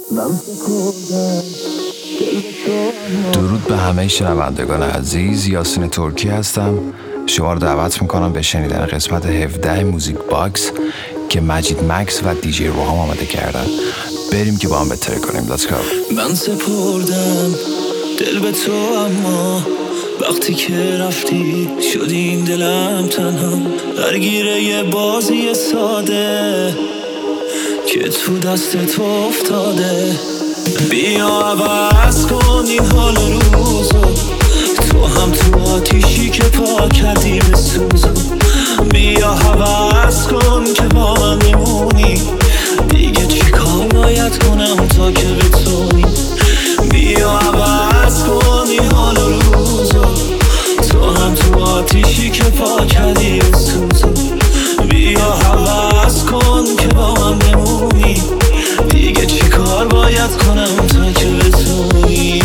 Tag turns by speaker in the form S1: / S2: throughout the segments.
S1: درود به همه شنوندگان عزیز، یاسین ترکی هستم. شما رو دعوت میکنم به شنیدن قسمت 17 موزیک باکس که مجید مکس و دیجی روحام آماده کردن. بریم که با هم بهتره کنیم. Let's go.
S2: من سپردم دل به تو، اما وقتی که رفتی شدی این دلم تنها درگیره یه بازی ساده که تو دست تو افتاده. بیا عوض کن این حال روزو، تو هم تو آتیشی که پا کردی به سوزو. بیا عوض کن که با من میمونی، دیگه چی کار باید کنم تا که بتونی. بیا عوض کن این حال روزو، تو هم تو آتیشی که پا کردی به سوزو. بیا عوض کن که با من بمونی، دیگه چی کار باید کنم تا که بتونی.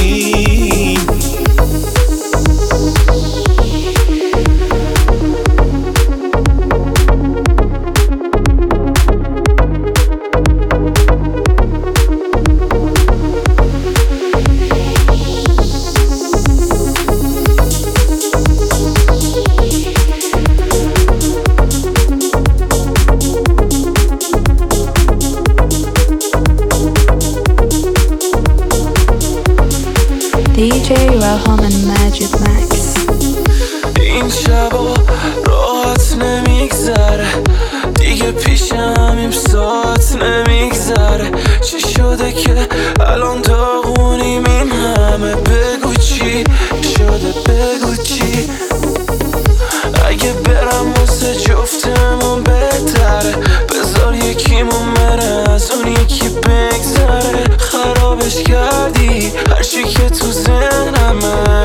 S3: DJ Raham and Majid Max.
S2: این شبا راحت نمیگذره، دیگه پیشم این ساعت نمیگذره. چی شده که الان داغونیم این همه؟ بگو چی شده، بگو چی. اگه برم واسه جفتمون بهتره، بذار یکیمون بره از اون یکی بگذره. خرابش کردی هرچی که تو ذهنمه،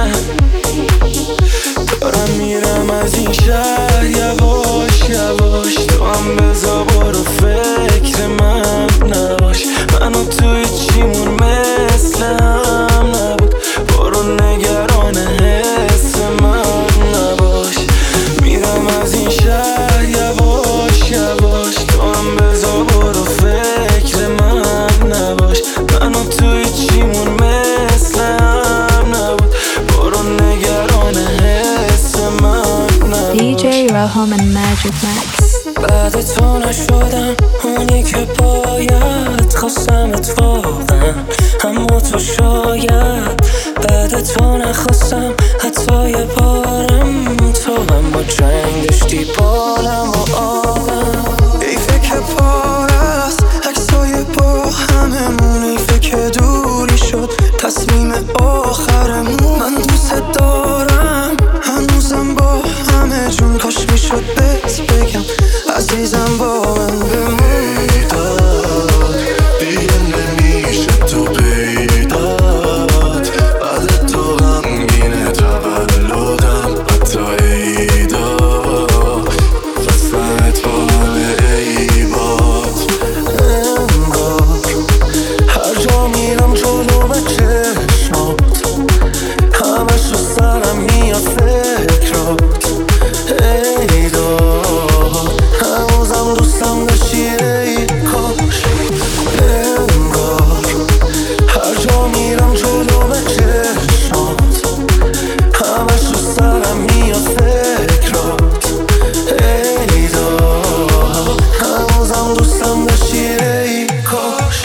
S2: دارم میرم از این شهر یواش یواش. تو هم بذار برو فکر من نباش، منو توی چیمون مثل هم نبود. برو نگران حس من نباش، میرم از این شهر یواش یواش. تو هم بذار برو فکر من نباش، منو توی چیمون مثل هم نبود. برو نگران حس من نباش.
S3: DJ Raham and Majid Max.
S2: بعد تو نشدم اونی که باید، خواستم اتفاقا اما تو شاید. بعد تو نخواستم حتی یه بارم، تو هم با جنگ داشتی بالم و آبم. ای فکر پارست عکسای با هممون، ای فکر دوری شد تصمیم آخرمون. من دوست دارم هنوزم با همه جون، کاش میشد بهت بگم عزیزم با من بمونی. داد دیگه نمیشه تو پیدات، بعد تو غمگینه تولدم حتی عیدا. خواستمت با همه عیبات، انگار هر جا میرم جلو به چشمات، همش رو سرم میاد فکرات. ای داد هنوزم دوستم داشتی ای کاش، انگار هر جا میرم جلو به چشمات، همش رو سرم میاد فکرات. ای داد هنوزم دوستم داشتی ای کاش.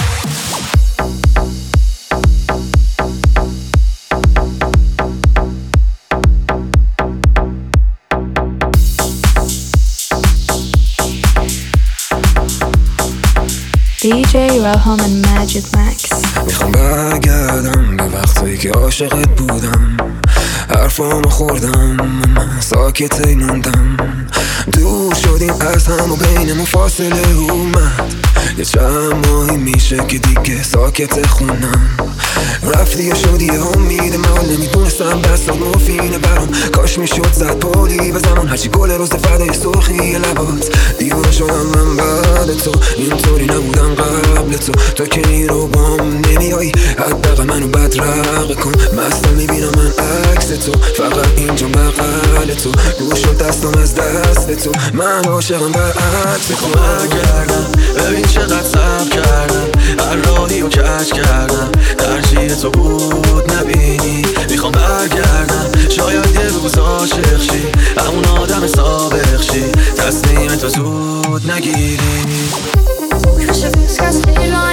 S3: DJ Raham and Majid Max.
S2: میخوام برگردم به وقتایی که عاشقت بودم، حرفامو خوردم ساکت موندم. دور شدیم از هم و بینمون فاصله اومد، یه چند ماهی میشه که دیگه ساکت خونم. رفتی و شدی امید من، نمیدونستم دستات مفینه برام. کاش میشد زد پالی به زمان، هرچی گل روز فردای سرخی لبات. دیوانه شدم من بعد تو، اینطوری نبودم قبل تو. تا که نیرو بام نمیایی، حداقل منو بدرقه کن. مستم میبینم من عکس
S4: تو، فقط اینجا بغل تو، گوش و دستم از دست تو، من عاشقم برعکس.
S2: میخوام برگردم ببین چقدر صبر کردم، هر راهی رو کج کردم، ترجیح تو بود نبینی. میخوام برگردم شاید یه روز عاشق شی، همون آدم سابق شی، تصمیم تو زود نگیری.
S5: Kanske viskas livan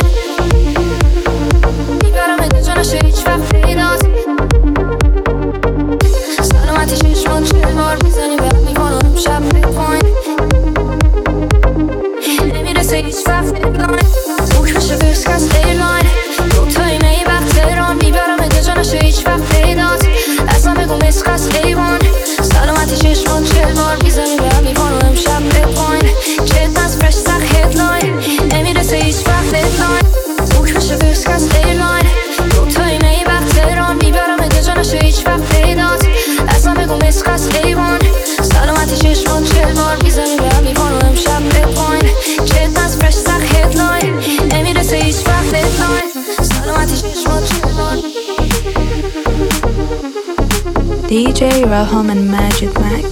S5: میبرم اینجا نشه هیچ وقت پیداست. سلامتی چشمات چه بار میزنی بعد میکنم شب پایین، نمیرسه هیچ وقت دیدلاین. Kanske viskas livan دوتایی میبخت تهران میبرم اینجا نشه هیچ وقت پیداست. اصلا بگو مسخس لیوان سلامتی چشمات چه بار میزنی بعد میکنم شب پایین. جد از فرش سخ هدلاین نمیرسه هیچ وقت دیدلاین. Kanske viskas livan دوتایی میبخت تهران میبرم اینجا نشه هیچ وقت پیداست. اصلا بگو مسخس لیوان سلامتی چشمات چه بار میزنی بعد میکنم شب پایین. جد از فرش سخ هدلاین نمیرسه هیچ وقت دیدلاین. سلامتی چشمات چه بار
S3: DJ Raham and Magic Max.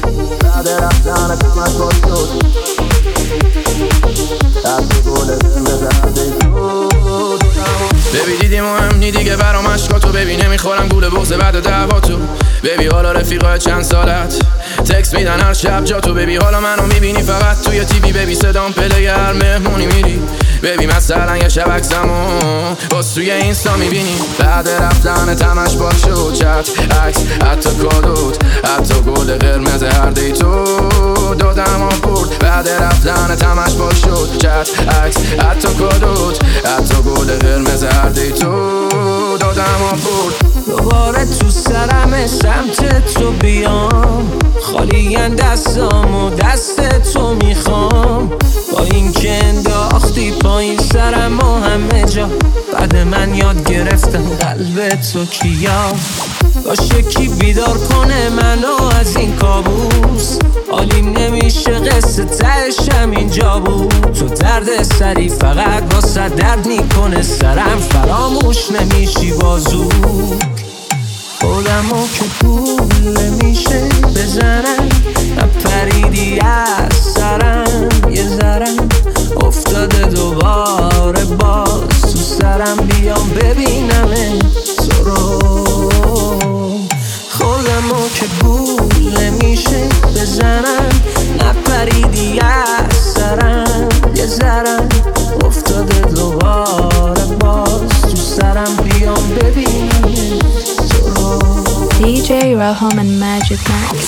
S6: ببی دیدی مهم نی دیگه برام عشقاتو، ببی نمیخورم گول بغض بعد دعواتو، ببی حالا رفیقای چند سالت تکس میدن هر شب جاتو، ببی حالا منو میبینی فقط توی تیوی، ببی صدام پلگر مهمونی میری، ببی مثلا یه شب عکسمو باز توی اینستا میبینی، بعد رفتن تمش با شد چت عکس حتی کادوت، حتی گل قرمز هر دیتو دادم و برد، بعد رفتن تمش با شد چت عکس حتی کادوت، حتی گل قرمز هر دیتو دادم و برد.
S2: دوباره تو سرم سمت تو بیام، خالی‌اند دستام و دست تو میخوام، با این که انداختی پایین سرم و همه جا، بعد من یاد گرفتم قلب تو کیا، باشه کی بیدار کنه منو از این کابوس، حالیم نمیشه قصه تهش همینجا بود، تو درد سری فقط واسه درد میکنه سرم، فراموش نمیشی بازو خودمو که پول نمیشه بزنم، نپریدی از سرم یه ذرم افتاده دوباره باز تو سرم، بیام ببینم تو رو، خودمو که پول نمیشه بزنم، نپریدی از سرم یه ذرم افتاده دوباره باز تو سرم، بیام ببینم
S3: DJ Raham and Magic Max.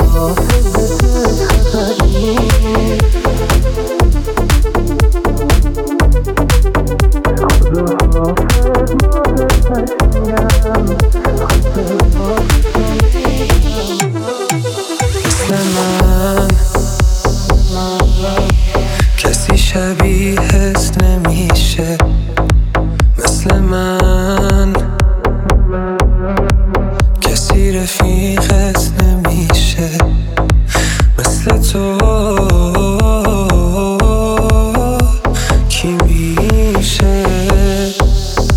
S4: کسی شبیهت نمیشه مثل من، کسی رفیقت نمیشه مثل تو، کی میشه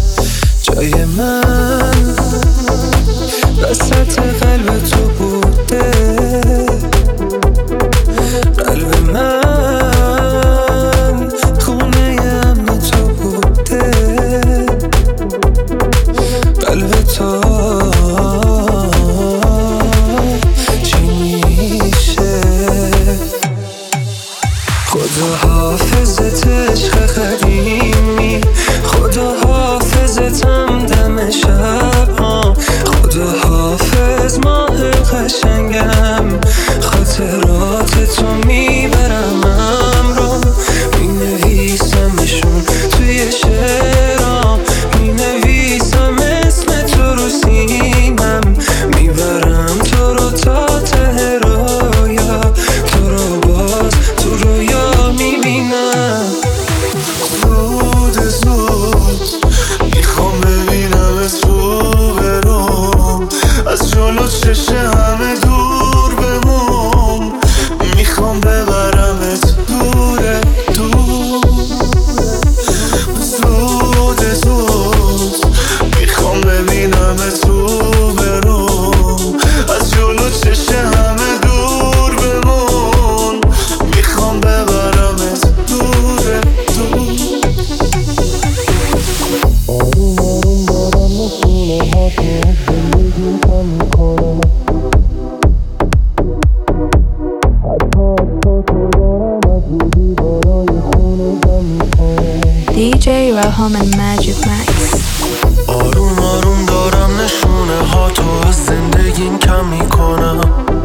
S3: Raham and Majid Max.
S7: آروم آروم دارم نشونه ها تو از زندگیم کم میکنم،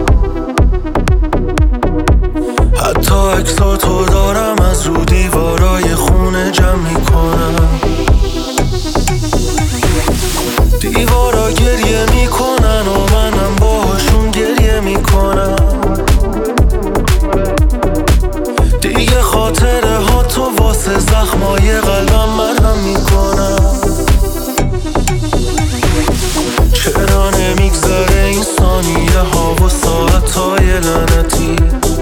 S7: حتی عکساتو دارم از رو دیوارای خونه جمع میکنم. دیوارا گریه میکنن و منم باهاشون گریه میکنم. دیگه خاطره ها تو واسه زخمای قلبم مرهم میکنم. چرا نمیگذره این ثانیه ها و ساعت های لعنتی؟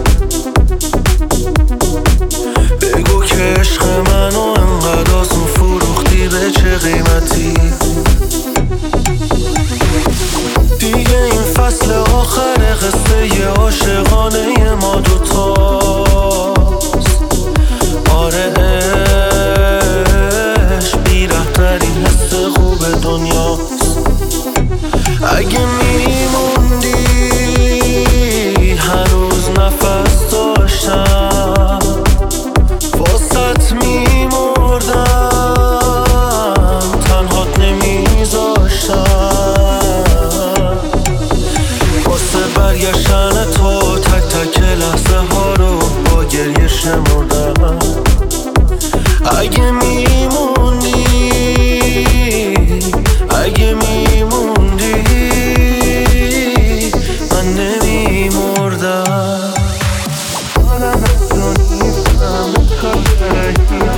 S7: بگو که عشق منو انقدر آسون فروختی به چه قیمتی؟ دیگه این فصل آخر قصه عاشقانه ما دوتاست. آره عشق بی‌رحم‌ترین حس خوب دنیاست. اگه میموندی هنوز نفس داشتم، واسط میمردم تنهات نمیذاشتم. واسه برگشتن تو تک تک لحظه ها رو با گریه شمردم. اگه میموندی، اگه میموندی من نمیمردم. آدم از تو نیستم خاطره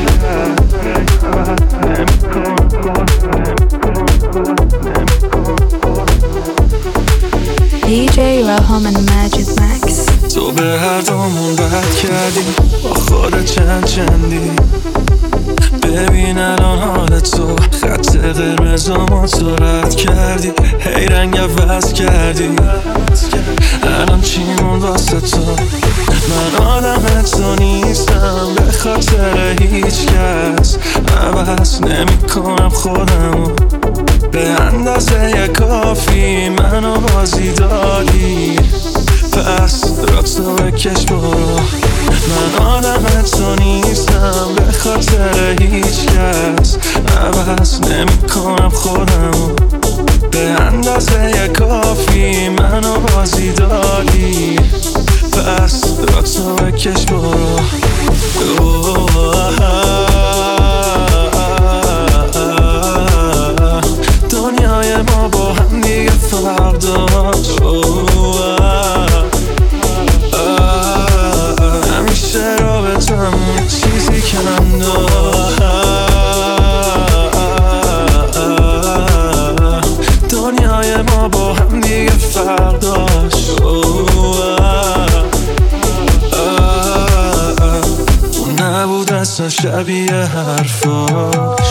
S3: DJ Raham and Majid Max.
S7: تو به هر دومون بد کردی با خودت چندی. ببین الان حال تو خط قرمزامو تو رد کردی، هی رنگ عوض کردی. الان چی موند واسه تو؟ من آدم تو نیستم به خاطر هیچ کس. عوض نمی کنم خودمو به اندازه کافی، منو بازی دادی پس را تو بکش برو. من آدم تو نیستم به خاطر هیچ کس. عوض نمی کنم خودمو به اندازه کافی، منو بازی دادی پس را تو بکش برو. دنیای ما با هم دیگه فرق داشت. همیشه رابطمون چیزی کم داشت. دنیای ما با هم دیگه فرق داشت. اون نبود اصلا شبیه حرفاش.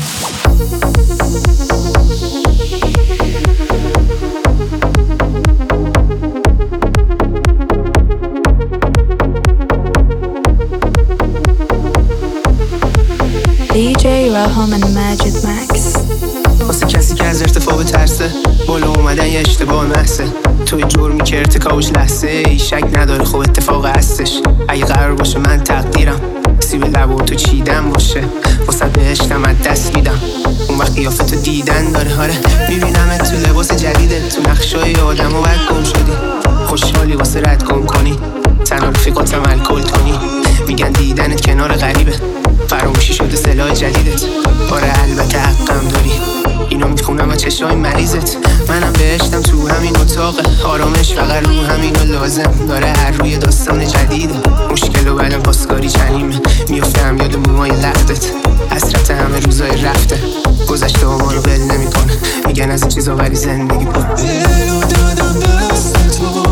S3: DJ Raham and Majid Max.
S8: واسه کسی که از ارتفاع ترسه، بالا اومدن یه اشتباه محضه. توی جرمی که ارتکابش لحظه ای شک نداره خب اتفاق هستش. اگه قرار باشه من تقدیرم سیب لبو تو چیدن باشه، واسه بهشتم از دست میدم اون وقت قیافتو دیدن داره. آره میبینم تو لباس جدیده، تو نقشای آدم و بعد گم شدی. خوشحالی واسه رد گم کنی، تنها رفیقاتم الکل کنی. میگن دیدنت کنار غریبه، فراموشی شده سلاح جدیدت. آره البته حقم داری، اینو میخونم از چشای مریضت. منم بهشتم تو همین اتاقه، آرامش فقط رو همینو لازم داره. هر روی داستان جدیده، مشکل و بلا پاسکاری چنیمه. میفتم یاد موهای لختت، حسرت همه روزای رفته. گذشته ها ما رو بل نمیکنه، میگن از این چیزا ولی زندگی با
S7: دلو دادم دست تو،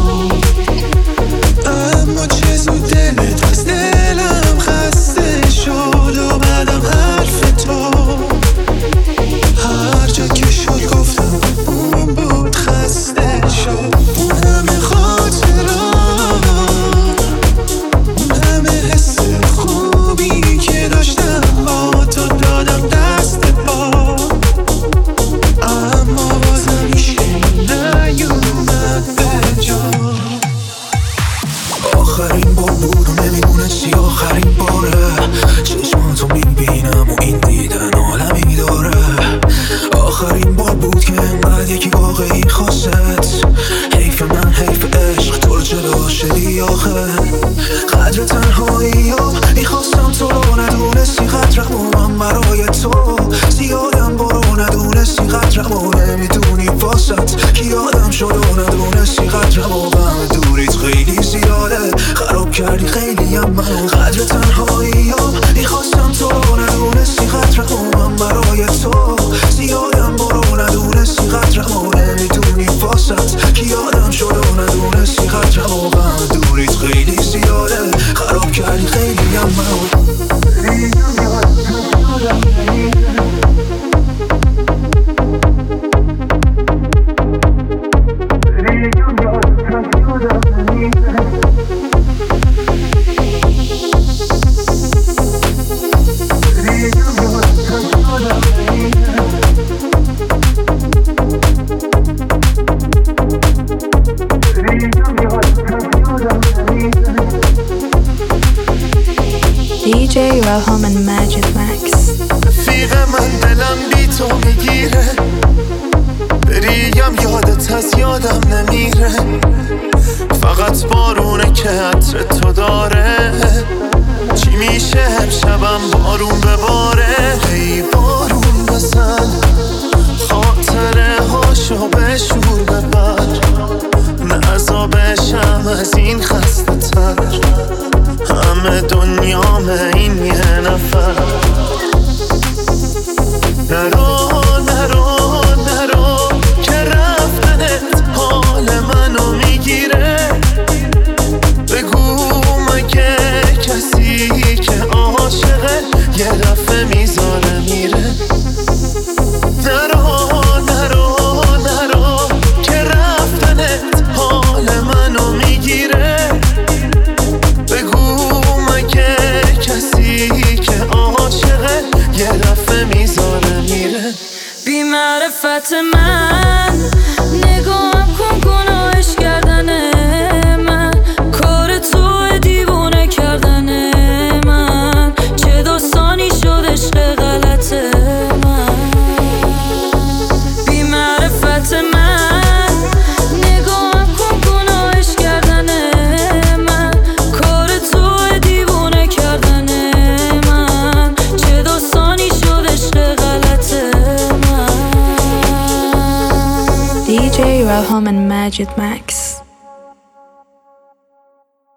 S7: اما چه زود دلت از دلم خسته شد. و بعدم حرف تو هر جا که شد گفتم اون بود خسته شد. اون همه خاطرات، اون همه حس خوبی که داشتم با تو دادم دست پا، اما بازم میشه نه.
S4: کردی خیلی هم منو قدر تنهایی میخواستم تو ندونستی قدرمو من برای تو زیادم برو ندونستی قدرمو نمیدونی واسط که یادم شد و ندونستی قدرمو غم دوریت خیلی زیاده خراب کردی خیلی هم منو
S3: DJ Raham and Majid Max.
S9: رفیق من دلم بی تو میگیره بریم یادت از یادم نمیره فقط بارونه که عطر تو داره چی میشه امشبم بارون بباره ای بارون بزن خاطره هاشو به شور ببر نه عذابشم از این خسته تر همه دنیامه این یه نفر نرو نرو نرو که رفتنت حال منو میگیره بگو مگه کسی که عاشقه یه دفعه میذاره میره نرو نرو نرو که رفتنت حال منو میگیره بگو مگه کسی که عاشقه یه دفعه میذاره میره
S5: بی معرفت من نگاهم کن گناهش کردنه من کار تو دیوونه کردنه من چه داستانی شد عشق غلط من بی معرفت من نگاهم کن گناهش کردنه من کار تو دیوونه کردنه من چه داستانی شد عشق غلط من
S3: DJ Raham and Majid Max.